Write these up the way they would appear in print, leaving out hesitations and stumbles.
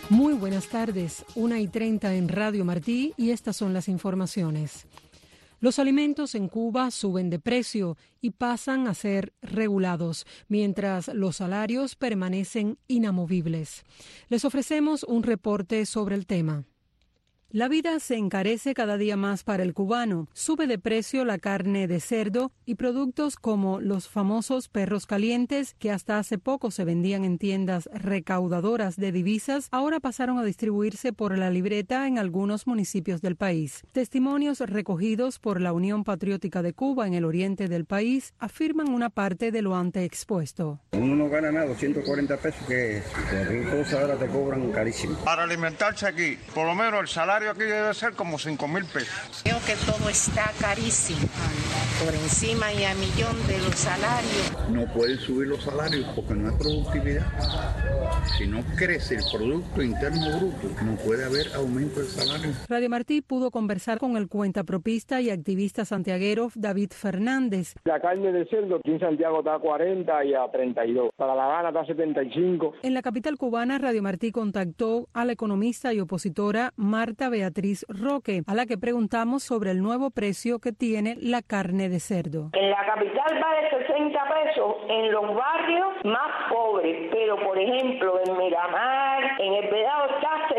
Muy buenas tardes, 1:30 en Radio Martí y estas son las informaciones. Los alimentos en Cuba suben de precio y pasan a ser regulados, mientras los salarios permanecen inamovibles. Les ofrecemos un reporte sobre el tema. La vida se encarece cada día más para el cubano. Sube de precio la carne de cerdo y productos como los famosos perros calientes, que hasta hace poco se vendían en tiendas recaudadoras de divisas, ahora pasaron a distribuirse por la libreta en algunos municipios del país. Testimonios recogidos por la Unión Patriótica de Cuba en el oriente del país afirman una parte de lo antes expuesto. Uno no gana nada, 240 pesos, que cualquier cosa ahora te cobran carísimo. Para alimentarse aquí, por lo menos el salario aquí debe ser como 5,000 pesos. Creo que todo está carísimo, por encima y a millón de los salarios. No pueden subir los salarios porque no hay productividad. Si no crece el Producto Interno Bruto, no puede haber aumento del salario. Radio Martí pudo conversar con el cuentapropista y activista santiaguero David Fernández. La carne de cerdo aquí en Santiago está a 40 y a 32. Para La Habana está a 75. En la capital cubana, Radio Martí contactó a la economista y opositora Marta Beatriz Roque, a la que preguntamos sobre el nuevo precio que tiene la carne de cerdo. En la capital vale 60 pesos en los barrios más pobres, pero por ejemplo en Miramar, en El Vedado está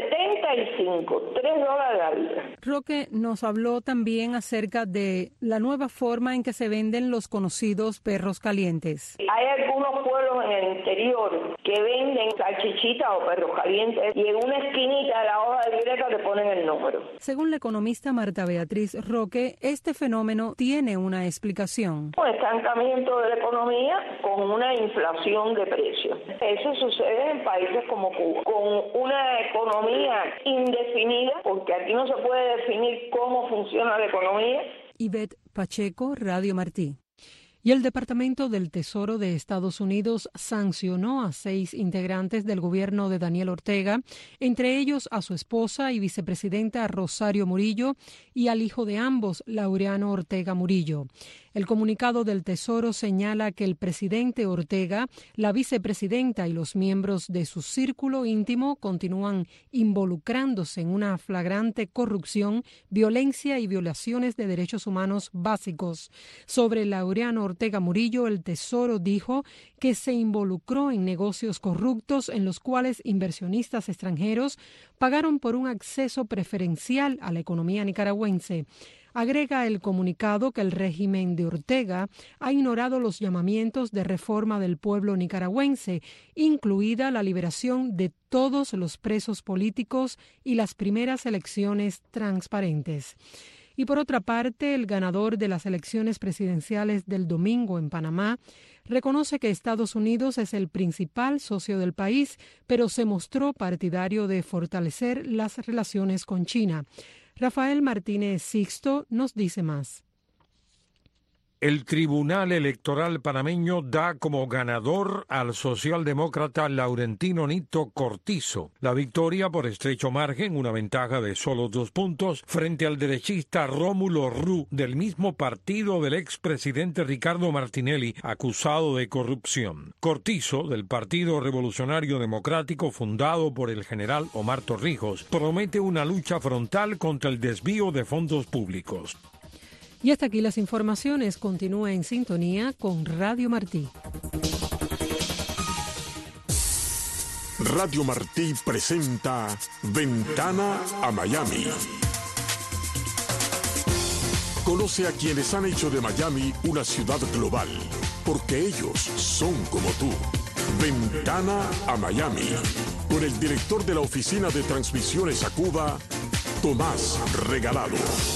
75, $3 la libra. Roque nos habló también acerca de la nueva forma en que se venden los conocidos perros calientes. Hay algunos pueblos en el interior que venden salchichitas o perros calientes y en una esquinita de la hoja de libreta le ponen el número. Según la economista Marta Beatriz Roque, este fenómeno tiene una explicación. Un estancamiento de la economía con una inflación de precios. Eso sucede en países como Cuba, con una economía indefinida, porque aquí no se puede definir cómo funciona la economía. Ivette Pacheco, Radio Martí. Y el Departamento del Tesoro de Estados Unidos sancionó a 6 integrantes del gobierno de Daniel Ortega, entre ellos a su esposa y vicepresidenta Rosario Murillo y al hijo de ambos, Laureano Ortega Murillo. El comunicado del Tesoro señala que el presidente Ortega, la vicepresidenta y los miembros de su círculo íntimo continúan involucrándose en una flagrante corrupción, violencia y violaciones de derechos humanos básicos. Sobre Laureano Ortega Murillo, el Tesoro dijo que se involucró en negocios corruptos en los cuales inversionistas extranjeros pagaron por un acceso preferencial a la economía nicaragüense. Agrega el comunicado que el régimen de Ortega ha ignorado los llamamientos de reforma del pueblo nicaragüense, incluida la liberación de todos los presos políticos y las primeras elecciones transparentes. Y por otra parte, el ganador de las elecciones presidenciales del domingo en Panamá reconoce que Estados Unidos es el principal socio del país, pero se mostró partidario de fortalecer las relaciones con China. Rafael Martínez Sixto nos dice más. El Tribunal Electoral panameño da como ganador al socialdemócrata Laurentino Nito Cortizo. La victoria por estrecho margen, una ventaja de solo 2 puntos, frente al derechista Rómulo Rú, del mismo partido del expresidente Ricardo Martinelli, acusado de corrupción. Cortizo, del Partido Revolucionario Democrático, fundado por el general Omar Torrijos, promete una lucha frontal contra el desvío de fondos públicos. Y hasta aquí las informaciones. Continúa en sintonía con Radio Martí. Radio Martí presenta Ventana a Miami. Conoce a quienes han hecho de Miami una ciudad global, porque ellos son como tú. Ventana a Miami, con el director de la Oficina de Transmisiones a Cuba, Tomás Regalado.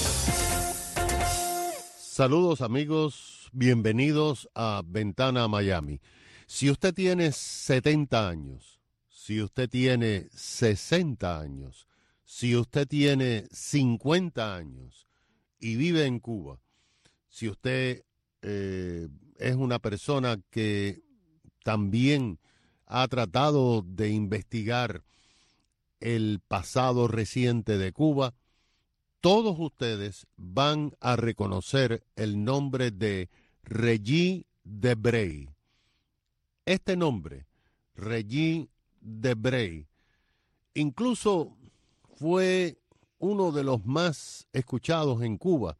Saludos amigos, bienvenidos a Ventana a Miami. Si usted tiene 70 años, si usted tiene 60 años, si usted tiene 50 años y vive en Cuba, si usted es una persona que también ha tratado de investigar el pasado reciente de Cuba, todos ustedes van a reconocer el nombre de Regis Debray. Este nombre, Regis Debray, incluso fue uno de los más escuchados en Cuba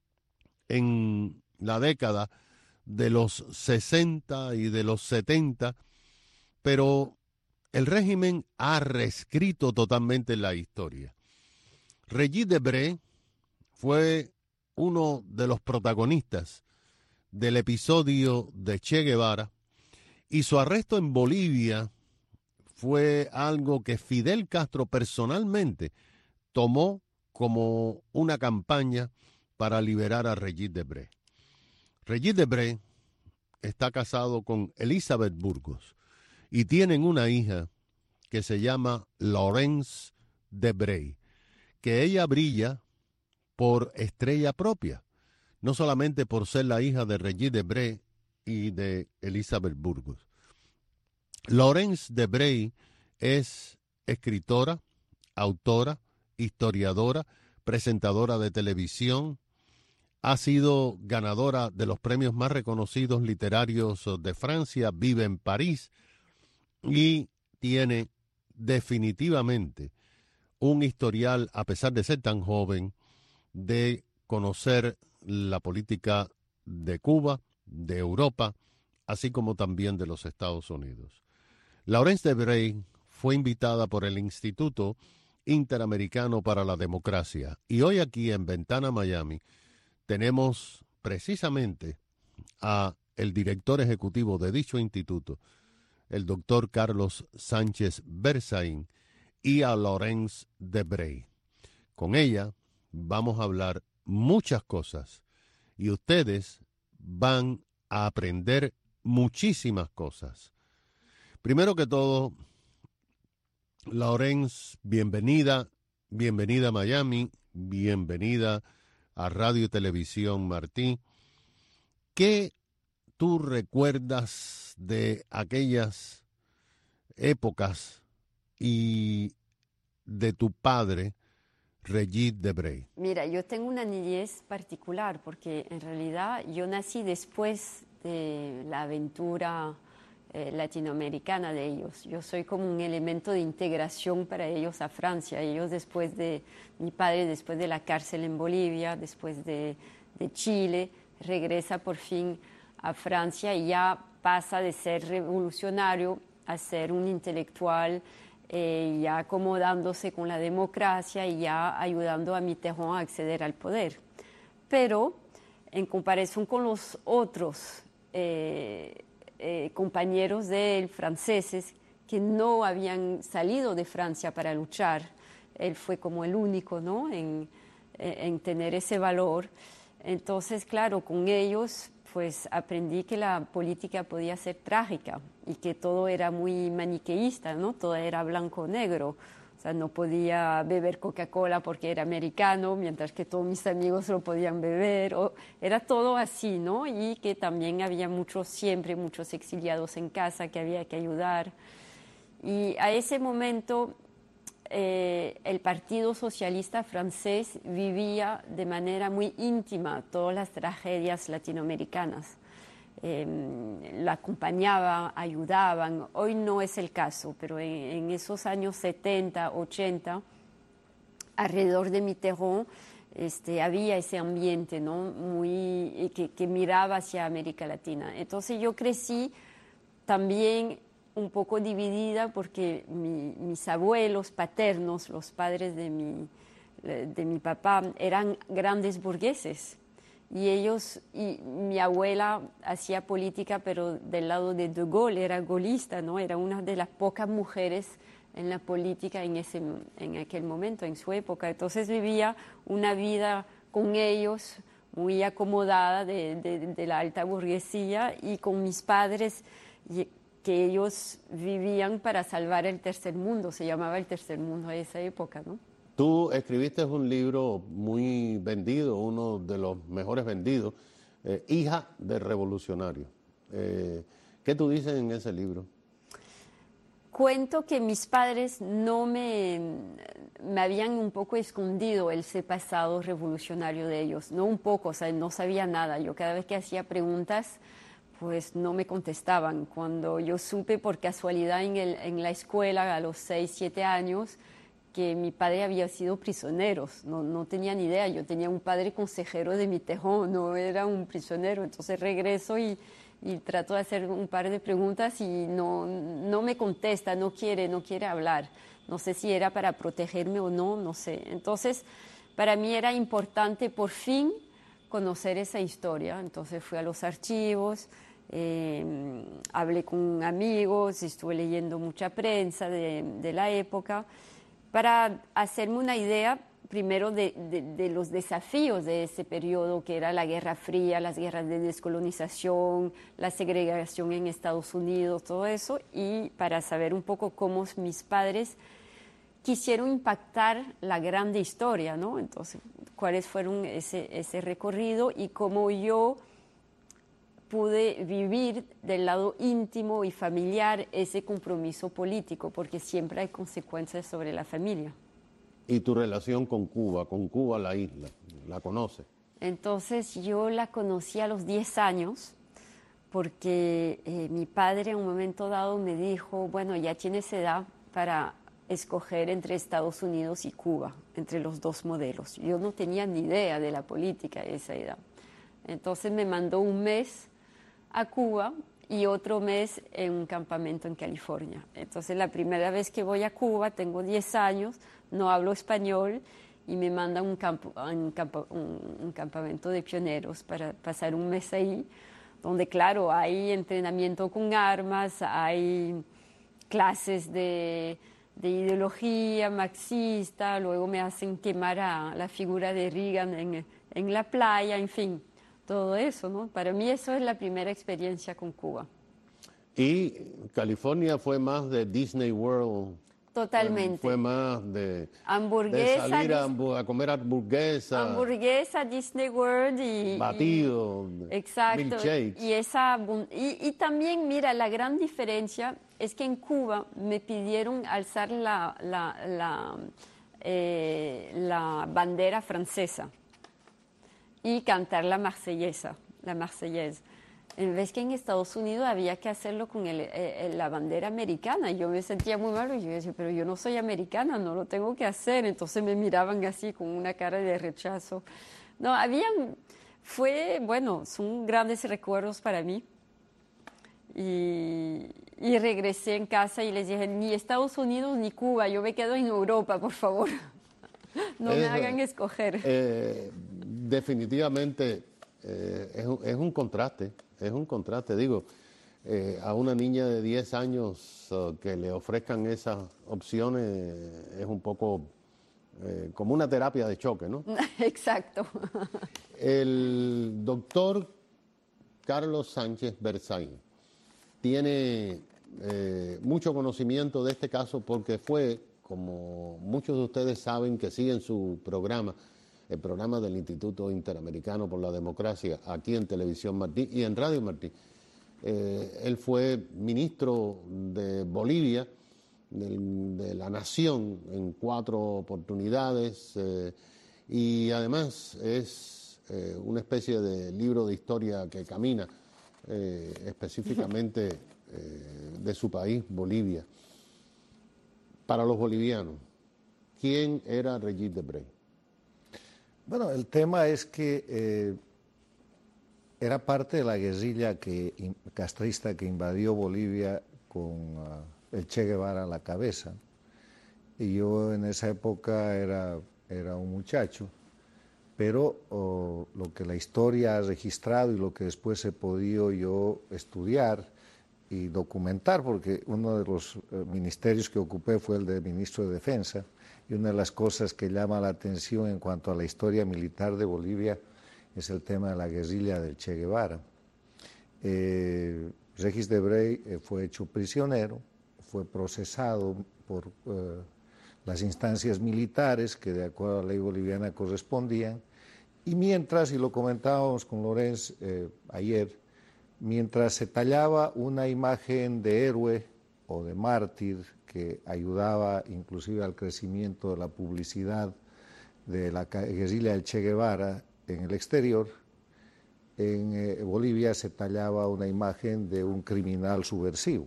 en la década de los 60 y de los 70, pero el régimen ha reescrito totalmente la historia. Regis Debray fue uno de los protagonistas del episodio de Che Guevara, y su arresto en Bolivia fue algo que Fidel Castro personalmente tomó como una campaña para liberar a Regis Debray. Regis Debray está casado con Elizabeth Burgos y tienen una hija que se llama Laurence Debray, que ella brilla por estrella propia, no solamente por ser la hija de Regis Debray y de Elizabeth Burgos. Laurence Debray es escritora, autora, historiadora, presentadora de televisión, ha sido ganadora de los premios más reconocidos literarios de Francia, vive en París y tiene definitivamente un historial, a pesar de ser tan joven, de conocer la política de Cuba, de Europa, así como también de los Estados Unidos. Laurence Debray fue invitada por el Instituto Interamericano para la Democracia y hoy aquí en Ventana Miami tenemos precisamente a el director ejecutivo de dicho instituto, el doctor Carlos Sánchez Berzaín, y a Laurence Debray. Con ella vamos a hablar muchas cosas y ustedes van a aprender muchísimas cosas. Primero que todo, Laurence, bienvenida a Miami, bienvenida a Radio y Televisión Martí. ¿Qué tú recuerdas de aquellas épocas y de tu padre, Regis Debray? Mira, yo tengo una niñez particular porque en realidad yo nací después de la aventura latinoamericana de ellos. Yo soy como un elemento de integración para ellos a Francia. Ellos mi padre después de la cárcel en Bolivia, después de Chile, regresa por fin a Francia y ya pasa de ser revolucionario a ser un intelectual, ya acomodándose con la democracia y ya ayudando a Mitterrand a acceder al poder. Pero en comparación con los otros compañeros de él, franceses, que no habían salido de Francia para luchar, él fue como el único, ¿no?, en tener ese valor. Entonces, claro, con ellos pues aprendí que la política podía ser trágica y que todo era muy maniqueísta, ¿no? Todo era blanco-negro. O sea, no podía beber Coca-Cola porque era americano, mientras que todos mis amigos lo podían beber. Era todo así, ¿no? Y que también había siempre muchos exiliados en casa que había que ayudar. Y a ese momento el Partido Socialista francés vivía de manera muy íntima todas las tragedias latinoamericanas. La acompañaban, ayudaban. Hoy no es el caso, pero en esos años 70, 80, alrededor de Mitterrand, había ese ambiente, ¿no?, muy que miraba hacia América Latina. Entonces yo crecí también un poco dividida porque mis abuelos paternos, los padres de mi papá, eran grandes burgueses. Y mi abuela hacía política, pero del lado de De Gaulle, era golista, ¿no? Era una de las pocas mujeres en la política en aquel momento, en su época. Entonces vivía una vida con ellos muy acomodada de la alta burguesía y con mis padres, que ellos vivían para salvar el tercer mundo, se llamaba el tercer mundo a esa época, ¿no? Tú escribiste un libro muy vendido, uno de los mejores vendidos, Hija de Revolucionario. ¿Qué tú dices en ese libro? Cuento que mis padres no me habían un poco escondido ese pasado revolucionario de ellos, no un poco, o sea, no sabía nada. Yo cada vez que hacía preguntas, pues no me contestaban. Cuando yo supe por casualidad en la escuela a los 6, 7 años que mi padre había sido prisionero, no tenía ni idea. Yo tenía un padre consejero de Mitterrand, no era un prisionero. Entonces regreso y trato de hacer un par de preguntas y no me contesta, no quiere hablar. No sé si era para protegerme o no sé. Entonces, para mí era importante por fin conocer esa historia. Entonces fui a los archivos, hablé con amigos, estuve leyendo mucha prensa de la época para hacerme una idea primero de los desafíos de ese periodo, que era la Guerra Fría, las guerras de descolonización, la segregación en Estados Unidos, todo eso, y para saber un poco cómo mis padres quisieron impactar la grande historia, ¿no? Entonces, cuáles fueron ese recorrido y cómo yo pude vivir del lado íntimo y familiar ese compromiso político, porque siempre hay consecuencias sobre la familia. ¿Y tu relación con Cuba, la isla? ¿La conoces? Entonces yo la conocí a los 10 años porque mi padre en un momento dado me dijo, bueno, ya tienes edad para escoger entre Estados Unidos y Cuba, entre los dos modelos. Yo no tenía ni idea de la política a esa edad. Entonces me mandó un mes a Cuba y otro mes en un campamento en California. Entonces la primera vez que voy a Cuba, tengo 10 años, no hablo español y me mandan un campamento de pioneros para pasar un mes ahí, donde claro, hay entrenamiento con armas, hay clases de ideología marxista, luego me hacen quemar a la figura de Reagan en la playa, en fin, todo eso, ¿no? Para mí eso es la primera experiencia con Cuba. ¿Y California fue más de Disney World? Totalmente. Fue más de salir a comer hamburguesa. Hamburguesa, Disney World y... Batido. Exacto. Milkshakes. Y también, mira, la gran diferencia es que en Cuba me pidieron alzar la bandera francesa y cantar la Marsellesa. En vez que en Estados Unidos había que hacerlo con la bandera americana. Yo me sentía muy mal y yo decía, pero yo no soy americana, no lo tengo que hacer. Entonces me miraban así con una cara de rechazo. No, son grandes recuerdos para mí. Y regresé en casa y les dije, ni Estados Unidos ni Cuba, yo me quedo en Europa, por favor. No me hagan escoger. Definitivamente es un contraste. Es un contraste, digo, a una niña de 10 años que le ofrezcan esas opciones es un poco como una terapia de choque, ¿no? Exacto. El doctor Carlos Sánchez Berzay tiene mucho conocimiento de este caso porque fue, como muchos de ustedes saben que siguen su programa, el programa del Instituto Interamericano por la Democracia, aquí en Televisión Martí y en Radio Martí. Él fue ministro de Bolivia, de la Nación, en 4 oportunidades, y además es una especie de libro de historia que camina específicamente de su país, Bolivia. Para los bolivianos, ¿quién era Regis Debray? Bueno, el tema es que era parte de la guerrilla castrista que invadió Bolivia con el Che Guevara a la cabeza. Y yo en esa época era un muchacho, pero lo que la historia ha registrado y lo que después he podido yo estudiar y documentar, porque uno de los ministerios que ocupé fue el de ministro de Defensa, y una de las cosas que llama la atención en cuanto a la historia militar de Bolivia es el tema de la guerrilla del Che Guevara. Regis Debray fue hecho prisionero, fue procesado por las instancias militares que de acuerdo a la ley boliviana correspondían, y mientras, y lo comentábamos con Lorenz ayer, mientras se tallaba una imagen de héroe o de mártir que ayudaba inclusive al crecimiento de la publicidad de la guerrilla del Che Guevara en el exterior, en Bolivia se tallaba una imagen de un criminal subversivo.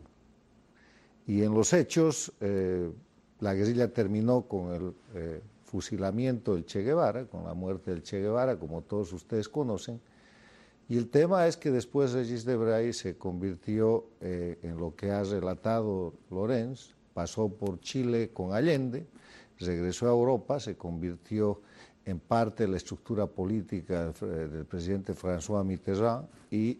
Y en los hechos, la guerrilla terminó con el fusilamiento del Che Guevara, con la muerte del Che Guevara, como todos ustedes conocen. Y el tema es que después Regis Debray se convirtió en lo que ha relatado Lorenz, pasó por Chile con Allende, regresó a Europa, se convirtió en parte de la estructura política del presidente François Mitterrand y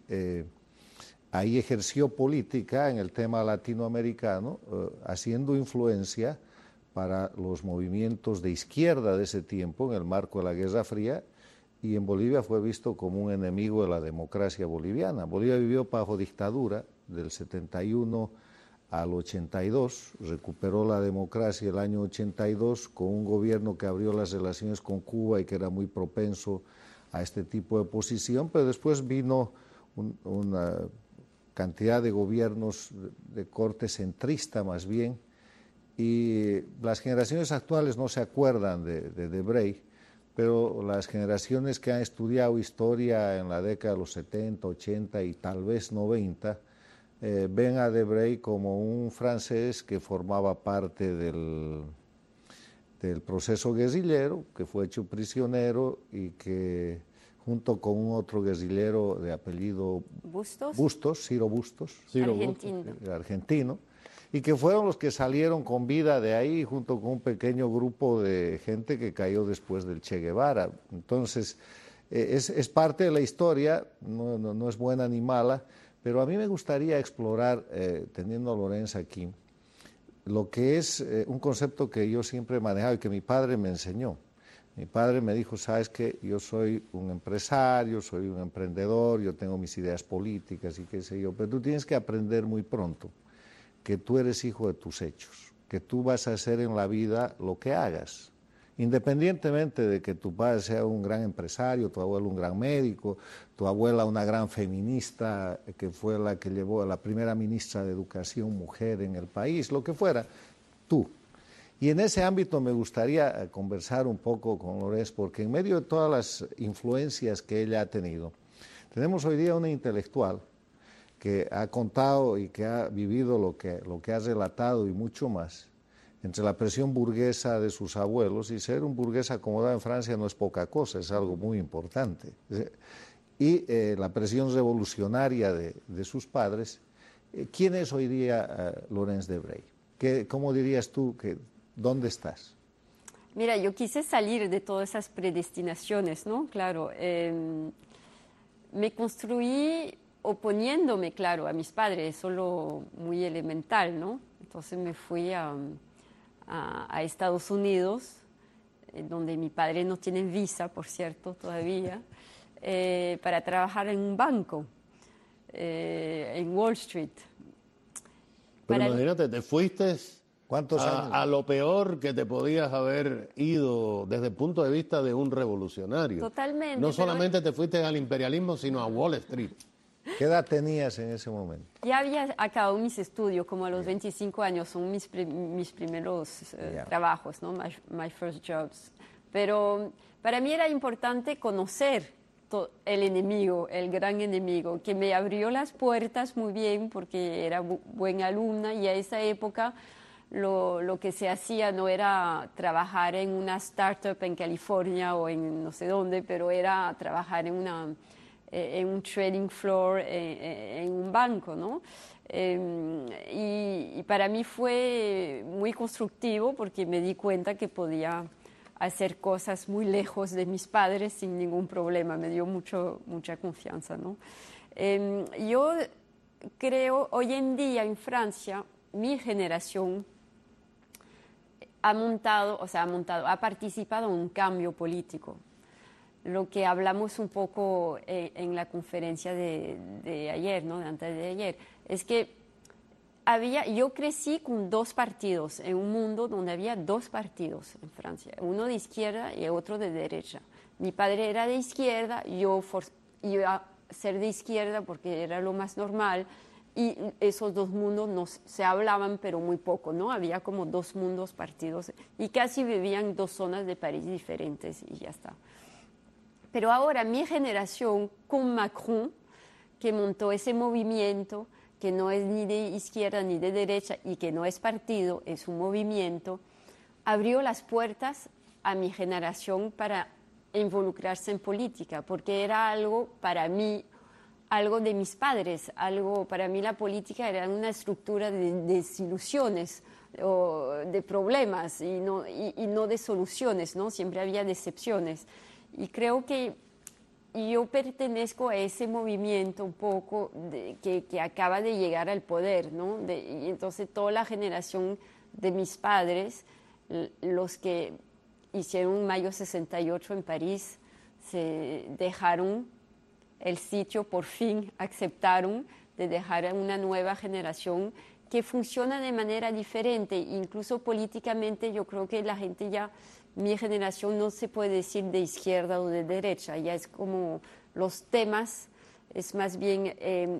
ahí ejerció política en el tema latinoamericano, haciendo influencia para los movimientos de izquierda de ese tiempo en el marco de la Guerra Fría, y en Bolivia fue visto como un enemigo de la democracia boliviana. Bolivia vivió bajo dictadura del 71 al 82, recuperó la democracia el año 82 con un gobierno que abrió las relaciones con Cuba y que era muy propenso a este tipo de posición, pero después vino una cantidad de gobiernos de corte centrista más bien, y las generaciones actuales no se acuerdan de Debray, pero las generaciones que han estudiado historia en la década de los 70, 80 y tal vez 90, ven a Debray como un francés que formaba parte del proceso guerrillero, que fue hecho prisionero y que junto con un otro guerrillero de apellido Ciro Bustos, argentino, y que fueron los que salieron con vida de ahí junto con un pequeño grupo de gente que cayó después del Che Guevara. Entonces, es parte de la historia, no es buena ni mala, pero a mí me gustaría explorar, teniendo a Lorenz aquí, lo que es un concepto que yo siempre he manejado y que mi padre me enseñó. Mi padre me dijo, sabes que yo soy un empresario, soy un emprendedor, yo tengo mis ideas políticas y qué sé yo, pero tú tienes que aprender muy pronto que tú eres hijo de tus hechos, que tú vas a hacer en la vida lo que hagas. Independientemente de que tu padre sea un gran empresario, tu abuelo un gran médico, tu abuela una gran feminista, que fue la que llevó a la primera ministra de Educación mujer en el país, lo que fuera, tú. Y en ese ámbito me gustaría conversar un poco con Lorenz, porque en medio de todas las influencias que ella ha tenido, tenemos hoy día una intelectual que ha contado y que ha vivido lo que ha relatado y mucho más, entre la presión burguesa de sus abuelos, y ser un burgués acomodado en Francia no es poca cosa, es algo muy importante, y la presión revolucionaria de sus padres. ¿Quién es hoy día Lorenz Debray? ¿Cómo dirías tú que dónde estás? Mira, yo quise salir de todas esas predestinaciones, ¿no? Claro, me construí oponiéndome, claro, a mis padres, solo muy elemental, ¿no? Entonces me fui a Estados Unidos, donde mi padre no tiene visa, por cierto, todavía, para trabajar en un banco, en Wall Street. Pero imagínate, te fuiste ¿cuántos años? A lo peor que te podías haber ido desde el punto de vista de un revolucionario. Totalmente. No solamente te fuiste al imperialismo, sino a Wall Street. ¿Qué edad tenías en ese momento? Ya había acabado mis estudios, como a los 25 años, son mis primeros trabajos, ¿no? My first jobs. Pero para mí era importante conocer el enemigo, el gran enemigo, que me abrió las puertas muy bien porque era buena alumna, y a esa época lo que se hacía no era trabajar en una startup en California o en no sé dónde, pero era trabajar en un trading floor, en un banco, ¿no? Y para mí fue muy constructivo porque me di cuenta que podía hacer cosas muy lejos de mis padres sin ningún problema, me dio mucha confianza, ¿no? Yo creo, hoy en día en Francia, mi generación ha participado en un cambio político. Lo que hablamos un poco en la conferencia de ayer, ¿no? De antes de ayer, es que yo crecí con dos partidos en un mundo donde había dos partidos en Francia, uno de izquierda y otro de derecha. Mi padre era de izquierda, yo iba a ser de izquierda porque era lo más normal, y esos dos mundos se hablaban, pero muy poco, ¿no? Había como dos mundos partidos y casi vivían en dos zonas de París diferentes y ya está. Pero ahora mi generación con Macron, que montó ese movimiento, que no es ni de izquierda ni de derecha y que no es partido, es un movimiento, abrió las puertas a mi generación para involucrarse en política, porque era algo para mí, algo de mis padres, algo para mí la política era una estructura de desilusiones o de problemas y no de soluciones, ¿no? Siempre había decepciones. Y creo que yo pertenezco a ese movimiento un poco que acaba de llegar al poder, ¿no? Y entonces toda la generación de mis padres, los que hicieron Mayo 68 en París, se dejaron el sitio, por fin aceptaron de dejar a una nueva generación que funciona de manera diferente, incluso políticamente yo creo que la gente ya, mi generación no se puede decir de izquierda o de derecha, ya es como los temas, es más bien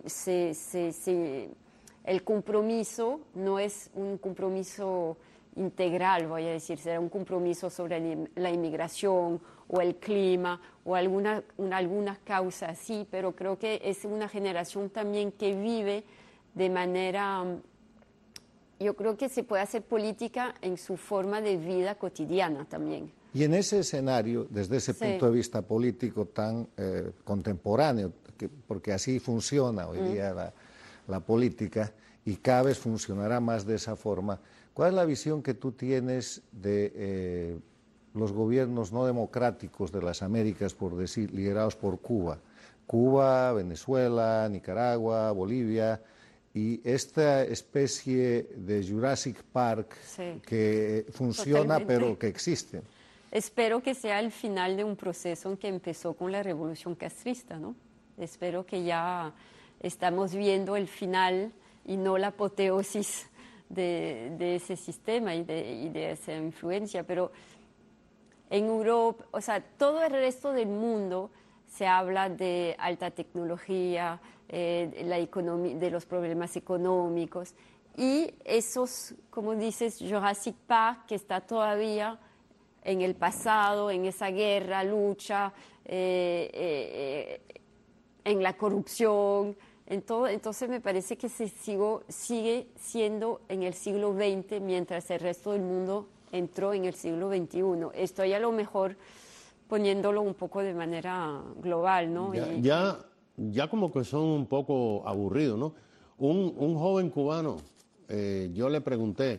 el compromiso no es un compromiso integral, voy a decir, será un compromiso sobre la inmigración o el clima o alguna causa así, pero creo que es una generación también que vive de manera, yo creo que se puede hacer política en su forma de vida cotidiana también. Y en ese escenario, desde ese punto de vista político tan contemporáneo, porque así funciona hoy día la política y cada vez funcionará más de esa forma, ¿cuál es la visión que tú tienes de los gobiernos no democráticos de las Américas, por decir, liderados por Cuba? Cuba, Venezuela, Nicaragua, Bolivia, y esta especie de Jurassic Park que funciona pero que existe. Espero que sea el final de un proceso que empezó con la revolución castrista, ¿no? Espero que ya estamos viendo el final y no la apoteosis de ese sistema y de esa influencia, pero en Europa, o sea, todo el resto del mundo se habla de alta tecnología, la economía, de los problemas económicos y esos, como dices, Jurassic Park, que está todavía en el pasado, en esa guerra, lucha, en la corrupción, en todo. Entonces me parece que sigue siendo en el siglo XX mientras el resto del mundo entró en el siglo XXI. Estoy a lo mejor poniéndolo un poco de manera global, ¿no? Ya como que son un poco aburridos, ¿no? Un joven cubano, yo le pregunté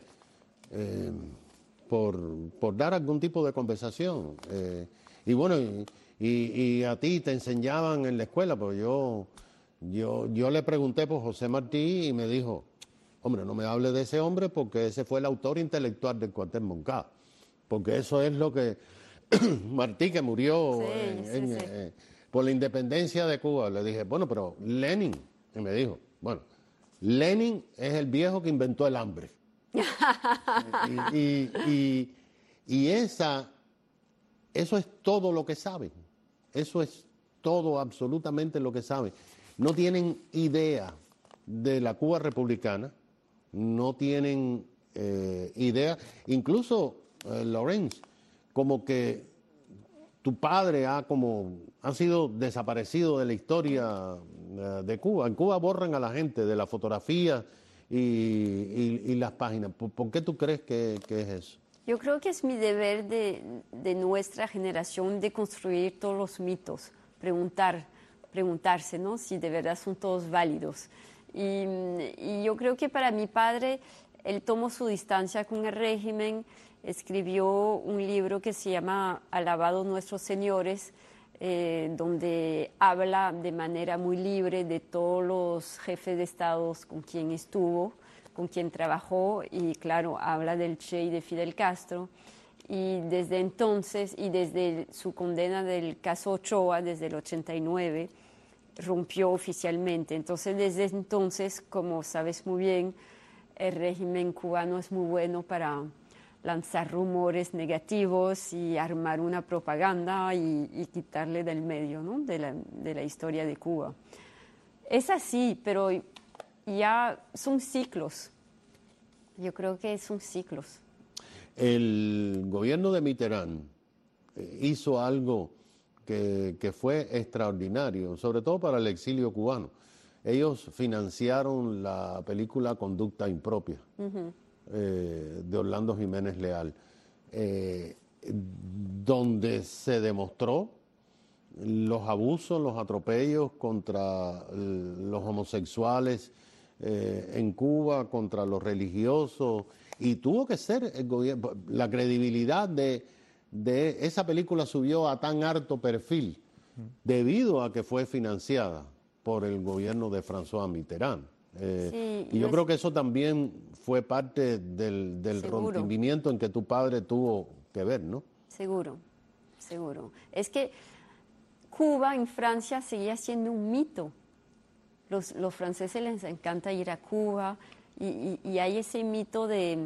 por dar algún tipo de conversación, y bueno, y a ti te enseñaban en la escuela, pues yo le pregunté por José Martí y me dijo, hombre, no me hable de ese hombre porque ese fue el autor intelectual del cuartel Moncada, porque eso es lo que Martí, que murió por la independencia de Cuba. Le dije, bueno, pero Lenin, y me dijo, bueno, Lenin es el viejo que inventó el hambre. y eso es todo lo que saben, eso es todo absolutamente lo que saben. No tienen idea de la Cuba republicana, no tienen idea, incluso Lorenz, como que tu padre ha sido desaparecido de la historia de Cuba. En Cuba borran a la gente de la fotografía y las páginas. ¿Por qué tú crees que es eso? Yo creo que es mi deber de nuestra generación de construir todos los mitos, preguntarse, ¿no? Si de verdad son todos válidos. Y yo creo que para mi padre, él tomó su distancia con el régimen, escribió un libro que se llama Alabados nuestros señores, donde habla de manera muy libre de todos los jefes de estados con quien estuvo, con quien trabajó, y claro, habla del Che y de Fidel Castro. Y desde entonces, y desde su condena del caso Ochoa, desde el 89, rompió oficialmente. Entonces, desde entonces, como sabes muy bien, el régimen cubano es muy bueno para lanzar rumores negativos y armar una propaganda y quitarle del medio, ¿no? de la historia de Cuba. Es así, pero ya son ciclos. Yo creo que son ciclos. El gobierno de Mitterrand hizo algo que fue extraordinario, sobre todo para el exilio cubano. Ellos financiaron la película Conducta Impropia, de Orlando Jiménez Leal, donde se demostró los abusos, los atropellos contra los homosexuales en Cuba, contra los religiosos, y tuvo que ser el gobierno. La credibilidad de esa película subió a tan alto perfil debido a que fue financiada por el gobierno de François Mitterrand. Y yo creo que eso también fue parte del rompimiento en que tu padre tuvo que ver, ¿no? Seguro. Es que Cuba en Francia seguía siendo un mito. Los franceses les encanta ir a Cuba y hay ese mito de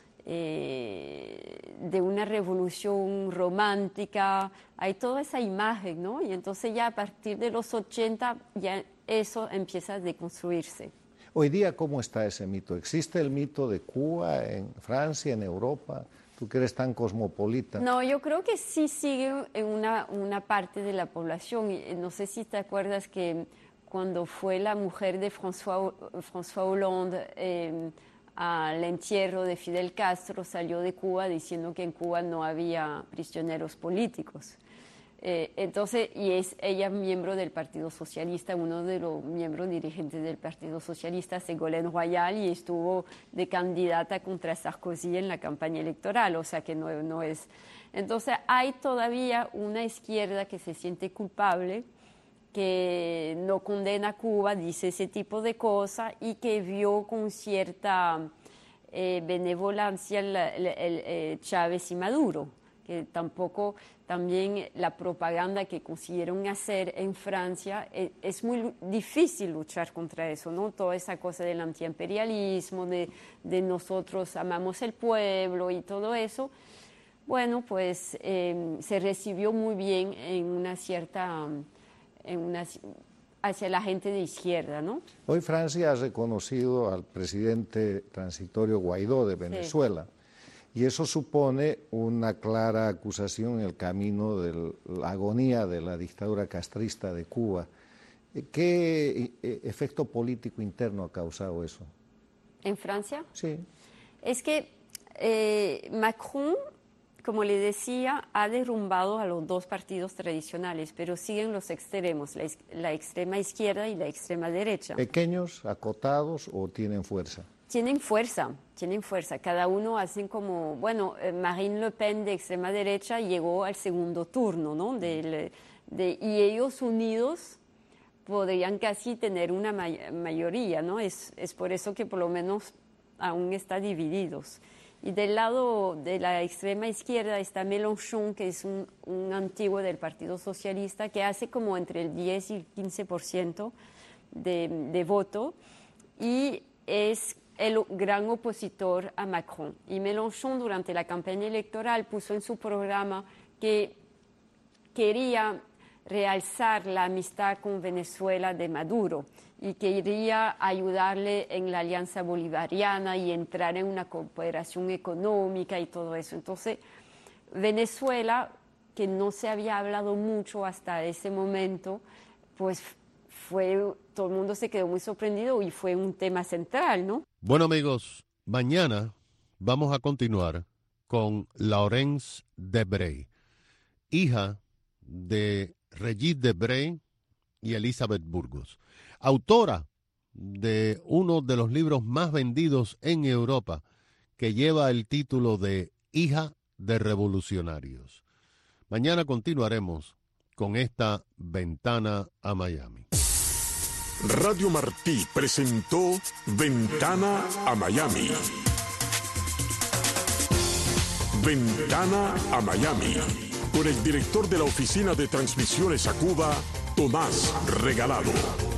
una revolución romántica, hay toda esa imagen, ¿no? Y entonces ya a partir de los 80 ya eso empieza a deconstruirse. Hoy día, ¿cómo está ese mito? ¿Existe el mito de Cuba en Francia, en Europa? Tú que eres tan cosmopolita. No, yo creo que sí sigue en una parte de la población. No sé si te acuerdas que cuando fue la mujer de François Hollande al entierro de Fidel Castro, salió de Cuba diciendo que en Cuba no había prisioneros políticos. Entonces, y es ella miembro del Partido Socialista, uno de los miembros dirigentes del Partido Socialista, Ségolène Royal, y estuvo de candidata contra Sarkozy en la campaña electoral, o sea que no es. Entonces, hay todavía una izquierda que se siente culpable, que no condena a Cuba, dice ese tipo de cosas y que vio con cierta benevolencia Chávez y Maduro, que tampoco, también la propaganda que consiguieron hacer en Francia, es muy difícil luchar contra eso, ¿no? Toda esa cosa del antiimperialismo, de nosotros amamos el pueblo y todo eso, bueno, pues se recibió muy bien en una cierta... hacia la gente de izquierda, ¿no? Hoy Francia ha reconocido al presidente transitorio Guaidó de Venezuela, y eso supone una clara acusación en el camino de la agonía de la dictadura castrista de Cuba. ¿Qué efecto político interno ha causado eso? ¿En Francia? Sí. Es que Macron, como le decía, ha derrumbado a los dos partidos tradicionales, pero siguen los extremos, la extrema izquierda y la extrema derecha. ¿Pequeños, acotados o tienen fuerza? Tienen fuerza. Cada uno hacen como, bueno, Marine Le Pen de extrema derecha llegó al segundo turno, ¿no? Y ellos unidos podrían casi tener una mayoría, ¿no? Es por eso que por lo menos aún está divididos. Y del lado de la extrema izquierda está Mélenchon, que es un antiguo del Partido Socialista, que hace como entre el 10 y el 15% de voto, y es el gran opositor a Macron. Y Mélenchon durante la campaña electoral puso en su programa que quería realzar la amistad con Venezuela de Maduro y que iría a ayudarle en la alianza bolivariana y entrar en una cooperación económica y todo eso. Entonces, Venezuela, que no se había hablado mucho hasta ese momento, pues todo el mundo se quedó muy sorprendido y fue un tema central, ¿no? Bueno, amigos, mañana vamos a continuar con Laurence Debré, hija de Regis Debré y Elizabeth Burgos, autora de uno de los libros más vendidos en Europa, que lleva el título de Hija de Revolucionarios. Mañana continuaremos con esta Ventana a Miami. Radio Martí presentó Ventana a Miami. Ventana a Miami, con el director de la Oficina de Transmisiones a Cuba, Tomás Regalado.